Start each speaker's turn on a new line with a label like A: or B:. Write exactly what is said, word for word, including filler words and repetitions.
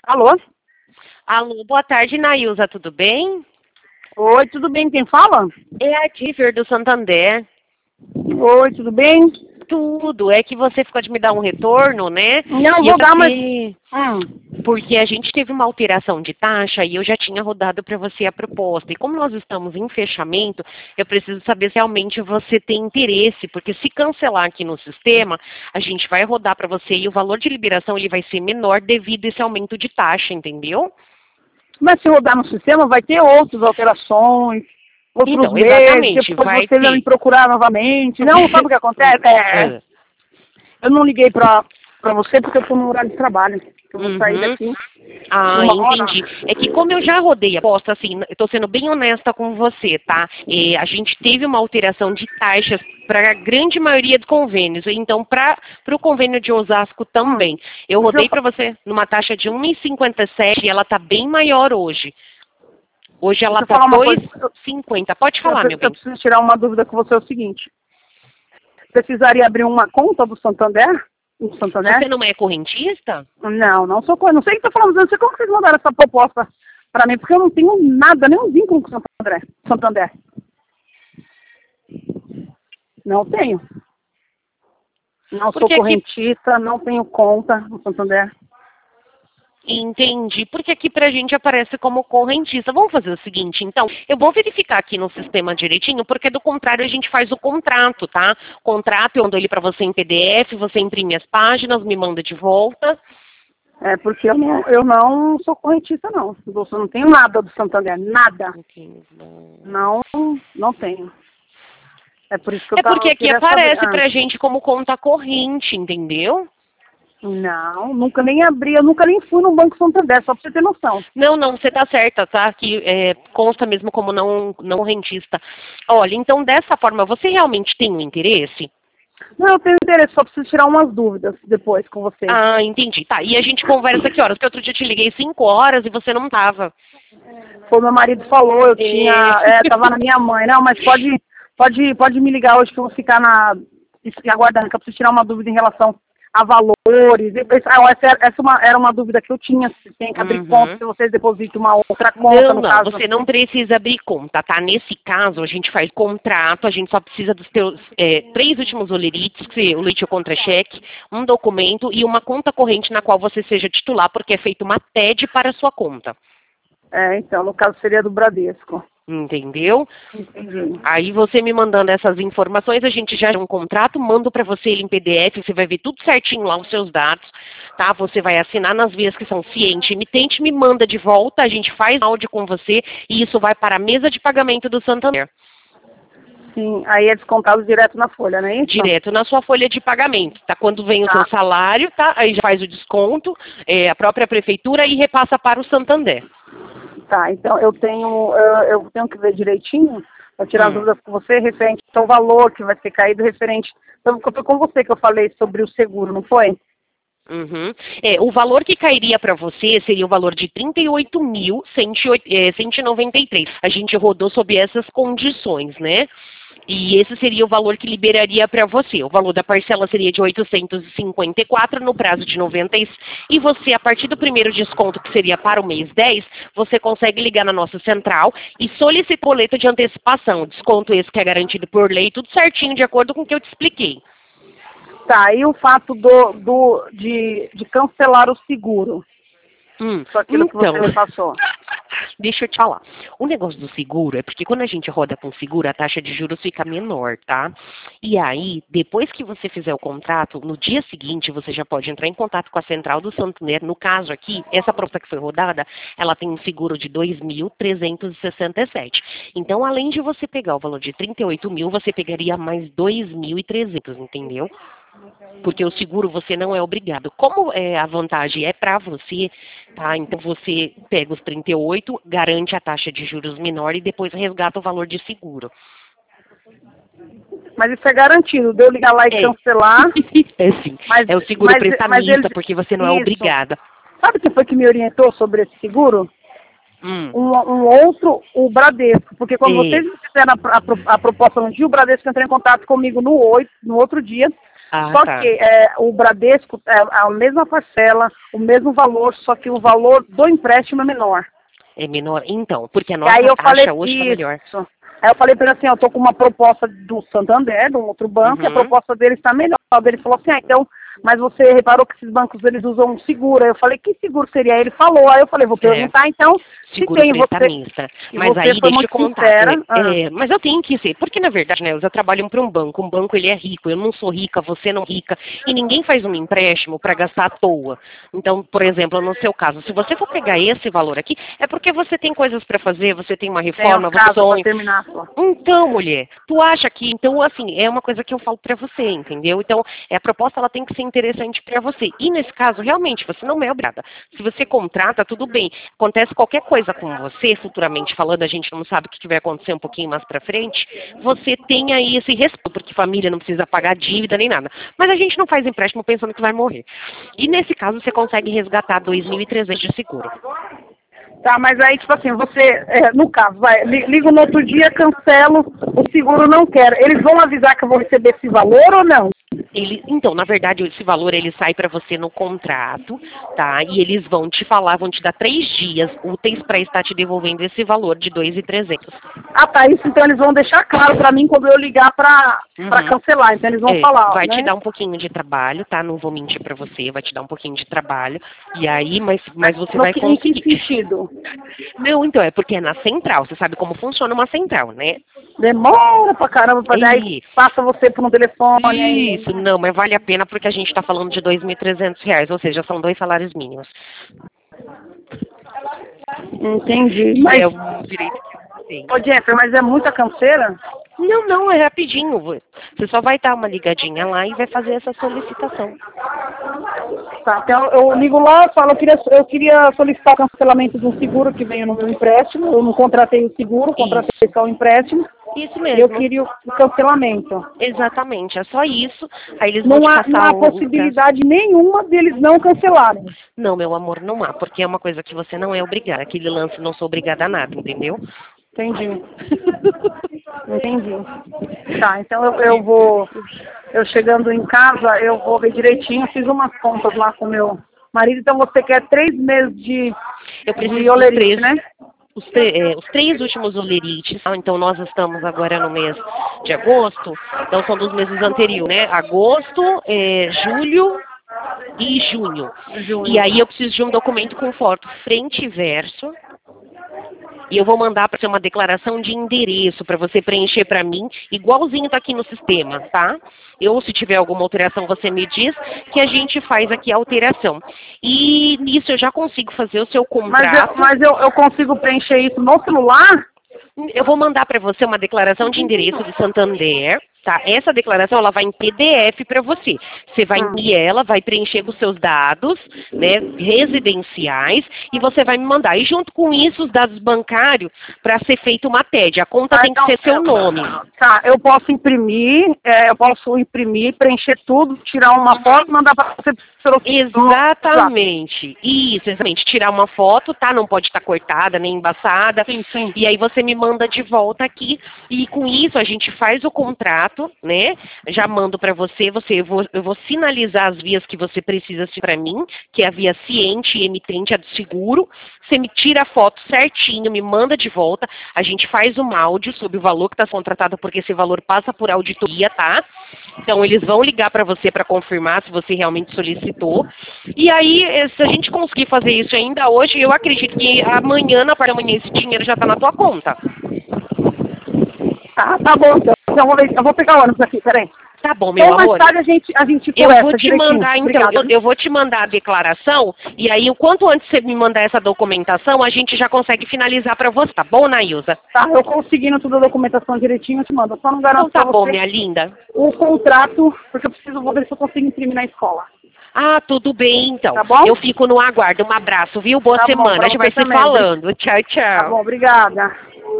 A: Alô?
B: Alô, boa tarde, Nailza, tudo bem?
A: Oi, tudo bem? Quem fala?
B: É a Tifer do Santander.
A: Oi, tudo bem?
B: Tudo, é que você ficou de me dar um retorno, né?
A: Não,
B: E
A: vou
B: eu
A: dar, mas...
B: fiquei...
A: Hum.
B: Porque a gente teve uma alteração de taxa e eu já tinha rodado para você a proposta. E como nós estamos em fechamento, eu preciso saber se realmente você tem interesse, porque se cancelar aqui no sistema, a gente vai rodar para você e o valor de liberação ele vai ser menor devido a esse aumento de taxa, entendeu?
A: Mas se rodar no sistema, vai ter outras alterações, outros
B: Então,
A: meses,
B: exatamente,
A: depois
B: vai
A: você vai me
B: ter.
A: procurar novamente. Não, sabe o que acontece? É,
B: Ah.
A: eu não liguei pra, pra você porque eu tô no horário de trabalho. Eu vou sair
B: Uhum.
A: daqui
B: Ah,
A: uma hora.
B: entendi. É que como eu já rodei a aposta, assim, eu tô sendo bem honesta com você, tá? É, a gente teve uma alteração de taxas para a grande maioria dos convênios. Então, para o convênio de Osasco também. Eu
A: Deixa eu,
B: rodei
A: fa-
B: para você numa taxa de um e cinquenta e sete e ela tá bem maior hoje. Hoje
A: deixa
B: ela
A: eu
B: tá
A: falar uma
B: dois
A: coisa.
B: e cinquenta. Pode
A: Eu,
B: falar,
A: eu,
B: meu
A: eu
B: bem.
A: preciso tirar uma dúvida com você, é o seguinte. Precisaria abrir uma conta do Santander? Do Santander?
B: Você não é correntista?
A: Não, não sou co- não sei o que está falando, não sei como vocês mandaram essa proposta para mim, porque eu não tenho nada, nenhum vínculo com Santander. Santander. Não tenho. Não sou
B: Porque aqui
A: correntista, não tenho conta no Santander.
B: Entendi, porque aqui pra gente aparece como correntista. Vamos fazer o seguinte, então, eu vou verificar aqui no sistema direitinho, porque do contrário a gente faz o contrato, tá? Contrato, eu mando ele pra você em P D F, você imprime as páginas, me manda de volta.
A: É porque eu não, eu não sou correntista, não. Eu não tenho nada do Santander, nada. Não, não tenho. É por isso que eu
B: É porque
A: tava
B: aqui
A: querendo saber.
B: aparece
A: Ah,
B: pra gente como conta corrente, entendeu?
A: não, nunca nem abri, eu nunca nem fui no Banco Santander, só pra você ter noção.
B: Não, não, você tá certa, tá? Que é, consta mesmo como não, não correntista. Olha, então dessa forma, você realmente tem um interesse?
A: Não, eu tenho interesse, só preciso tirar umas dúvidas depois com você.
B: Ah, entendi. Tá, e a gente conversa que horas? Porque outro dia eu te liguei cinco horas e você não tava.
A: Foi meu marido falou, eu tinha,
B: É.
A: é, tava na minha mãe, não, mas pode, pode, pode me ligar hoje que eu vou ficar na, aguardando, que eu preciso tirar uma dúvida em relação a valores. Ah, essa, era- essa uma, era uma dúvida que eu tinha, se tem que abrir conta,
B: Uhum.
A: se vocês depositam uma outra conta,
B: Não,
A: no
B: não,
A: caso.
B: você não precisa abrir conta, tá? Nesse caso, a gente faz contrato, a gente só precisa dos teus é, três últimos olerites, que o leite ou contra-cheque, um documento e uma conta corrente na qual você seja titular, porque é feita uma T E D para a sua conta.
A: É, então, no caso seria do Bradesco.
B: Entendeu?
A: Entendi.
B: Aí você me mandando essas informações, a gente já tem um contrato, mando para você ele em P D F, você vai ver tudo certinho lá os seus dados, tá? Você vai assinar nas vias que são ciente, emitente, me manda de volta, a gente faz áudio com você e isso vai para a mesa de pagamento do Santander.
A: Sim, aí é descontado direto na folha, não é isso?
B: Direto na sua folha de pagamento, tá? Quando vem o
A: Tá.
B: seu salário, tá? Aí já faz o desconto, é, a própria prefeitura e repassa para o Santander.
A: Tá, então eu tenho, eu, eu tenho que ver direitinho para tirar as
B: Hum.
A: dúvidas com você referente ao valor que vai ser caído referente. Então, foi com você que eu falei sobre o seguro, não foi?
B: Uhum. É, o valor que cairia para você seria o valor de trinta e oito mil cento e noventa e três. A gente rodou sob essas condições, né? E esse seria o valor que liberaria para você. O valor da parcela seria de oitocentos e cinquenta e quatro no prazo de noventa e e você, a partir do primeiro desconto, que seria para o mês dez, você consegue ligar na nossa central e solicitar boleto de antecipação. Desconto esse que é garantido por lei, tudo certinho, de acordo com o que eu te expliquei.
A: Tá, e o fato do, do, de, de cancelar o seguro?
B: Hum,
A: Só aquilo que
B: então,
A: você me passou.
B: deixa eu te falar. O negócio do seguro é porque quando a gente roda com seguro, a taxa de juros fica menor, tá? E aí, depois que você fizer o contrato, no dia seguinte você já pode entrar em contato com a central do Santander. No caso aqui, essa proposta que foi rodada, ela tem um seguro de dois mil trezentos e sessenta e sete. Então, além de você pegar o valor de trinta e oito mil, você pegaria mais dois mil e trezentos, entendeu? Porque o seguro você não é obrigado. Como é, a vantagem é para você, tá? Então você pega os trinta e oito, garante a taxa de juros menor e depois resgata o valor de seguro.
A: Mas isso é garantido, de eu ligar lá e
B: É.
A: cancelar.
B: É sim.
A: Mas,
B: É o seguro
A: mas, mas
B: prestamista,
A: eles,
B: porque você não é
A: isso.
B: obrigada.
A: Sabe quem foi que me orientou sobre esse seguro?
B: Hum.
A: Um, um outro, o Bradesco. Porque quando
B: É.
A: vocês me fizeram a, a, a proposta no dia, o Bradesco entrou em contato comigo no, oito, no outro dia,
B: Ah,
A: Só
B: tá.
A: que é, o Bradesco é a mesma parcela, o mesmo valor, só que o valor do empréstimo é menor.
B: É menor? Então, porque a
A: E aí
B: nossa
A: eu falei
B: taxa hoje está melhor.
A: isso. Aí eu falei para ele assim, eu tô com uma proposta do Santander, de um outro banco, e a
B: Uhum.
A: proposta dele está melhor. Ele falou assim, ah, então, mas você reparou que esses bancos eles usam um seguro. Aí eu falei, que seguro seria? Aí ele falou, aí eu falei, vou
B: É.
A: perguntar então se
B: Seguro
A: tem você.
B: prestamista.
A: E
B: Mas
A: você
B: aí
A: foi
B: deixa eu
A: muito
B: contar.
A: sincera. Ah,
B: É, é, mas eu tenho que ser, porque na verdade, né, eu trabalho para um banco. Um banco ele é rico, eu não sou rica, você não é rica, e ninguém faz um empréstimo para gastar à toa. Então, por exemplo, no seu caso, se você for pegar esse valor aqui, é porque você tem coisas para fazer, você tem uma
A: tem
B: reforma,
A: um
B: você
A: caso para
B: sonha.
A: terminar só.
B: Então, mulher, tu acha que, então, assim, é uma coisa que eu falo pra você, entendeu? Então, é, a proposta, ela tem que ser interessante pra você. E, nesse caso, realmente, você não é obrigada. Se você contrata, tudo bem. Acontece qualquer coisa com você, futuramente falando, a gente não sabe o que vai acontecer um pouquinho mais pra frente, você tem aí esse respeito, porque família não precisa pagar dívida nem nada. Mas a gente não faz empréstimo pensando que vai morrer. E, nesse caso, você consegue resgatar dois mil e trezentos de seguro.
A: Tá, mas aí, tipo assim, você, é, no caso, vai, li- ligo no outro dia, cancelo, o seguro não quer. Eles vão avisar que eu vou receber esse valor ou não?
B: Ele, então, na verdade, esse valor ele sai para você no contrato, tá? E eles vão te falar, vão te dar três dias úteis para estar te devolvendo esse valor de dois mil e trezentos.
A: Ah, tá, isso então eles vão deixar claro pra mim quando eu ligar pra, pra
B: Uhum.
A: cancelar. Então eles vão
B: É,
A: falar,
B: vai te
A: né?
B: dar um pouquinho de trabalho, tá? Não vou mentir para você, vai te dar um pouquinho de trabalho. E aí, mas, mas você
A: No
B: vai
A: que, em que
B: conseguir.
A: sentido?
B: Não, então, é porque é na central. Você sabe como funciona uma central, né?
A: Demora pra caramba, pra daí
B: Isso.
A: passa você por um telefone aí.
B: Isso, não, mas vale a pena porque a gente está falando de dois mil e trezentos reais, ou seja, são dois salários mínimos.
A: Entendi.
B: E
A: Mas,
B: é um direito que você tem.
A: ô Jennifer, mas é muita canseira?
B: Não, não, é rapidinho. Você só vai dar uma ligadinha lá e vai fazer essa solicitação.
A: Tá, então eu ligo lá, falo, eu queria, eu queria solicitar o cancelamento do seguro que veio no meu empréstimo. Eu não contratei o seguro, contratei
B: Isso.
A: só o empréstimo.
B: Isso
A: E eu
B: mesmo.
A: queria o o cancelamento.
B: Exatamente, é só isso. Aí eles vão
A: Não
B: te
A: há, não
B: passar
A: há
B: o, o prazo.
A: possibilidade nenhuma deles não cancelarem.
B: Não, meu amor, não há, porque é uma coisa que você não é obrigada. Aquele lance não sou obrigada a nada, entendeu?
A: Entendi. Entendi. Tá, então eu, eu vou, eu chegando em casa, eu vou ver direitinho, fiz umas contas lá com meu marido, então você quer três meses de,
B: Eu preciso
A: de
B: dos
A: olerite,
B: três,
A: né?
B: os, tre- é, os três últimos olerites. Ah, então nós estamos agora no mês de agosto, então são dos meses anteriores, né? Agosto, é, julho e junho. E
A: Junho.
B: aí eu preciso de um documento com foto frente e verso. E eu vou mandar para você uma declaração de endereço para você preencher para mim, igualzinho tá aqui no sistema, tá? Eu, se tiver alguma alteração, você me diz que a gente faz aqui a alteração. E nisso eu já consigo fazer o seu
A: Mas, eu,
B: contrato.
A: mas eu, eu consigo preencher isso no celular?
B: Eu vou mandar para você uma declaração de endereço de Santander, tá? Essa declaração ela vai em P D F para você. Você vai
A: Hum.
B: imprimir ela, vai preencher com os seus dados, né, residenciais, e você vai me mandar. E junto com isso, os dados bancários para ser feita uma T E D. A conta
A: Ah,
B: tem que
A: então,
B: ser seu
A: eu-
B: nome.
A: Tá, eu posso imprimir, é, eu posso imprimir, preencher tudo, tirar uma foto e mandar para você. pelo-
B: Exatamente. Isso, exatamente. Tirar uma foto, tá? Não pode estar cortada nem embaçada.
A: Sim, sim.
B: E aí você me manda de volta aqui. E com isso a gente faz o contrato, né? Já mando para você. Você eu vou, eu vou sinalizar as vias que você precisa para mim, que é a via ciente e emitente, a do seguro. Você me tira a foto certinho, me manda de volta. A gente faz um áudio sobre o valor que está contratado, porque esse valor passa por auditoria, tá? Então eles vão ligar para você para confirmar se você realmente solicitou. E aí, eh, se a gente conseguir fazer isso ainda hoje, eu acredito que amanhã, na parte da manhã, esse dinheiro já está na tua conta.
A: Tá, tá bom, então. Então, eu vou, ver- eu vou pegar o ônibus aqui, peraí.
B: Tá bom, meu
A: Então, mais
B: amor.
A: tarde a gente, a gente
B: Eu
A: conversa
B: vou te
A: direitinho.
B: mandar, então,
A: Obrigada.
B: eu, eu vou te mandar a declaração, e aí o quanto antes você me mandar essa documentação, a gente já consegue finalizar para você, tá bom, Nailza?
A: Tá, eu conseguindo toda a documentação direitinho, eu te mando. Eu só não garanto
B: Então tá
A: pra
B: bom,
A: você
B: minha linda.
A: o contrato, porque eu preciso, vou ver se eu consigo imprimir na escola.
B: Ah, tudo bem, então.
A: Tá bom?
B: Eu fico no aguardo. Um abraço, viu? Boa
A: Tá bom,
B: semana.
A: pra
B: A gente
A: você
B: vai se
A: também.
B: falando. Tchau,
A: Tá
B: tchau.
A: bom, obrigada.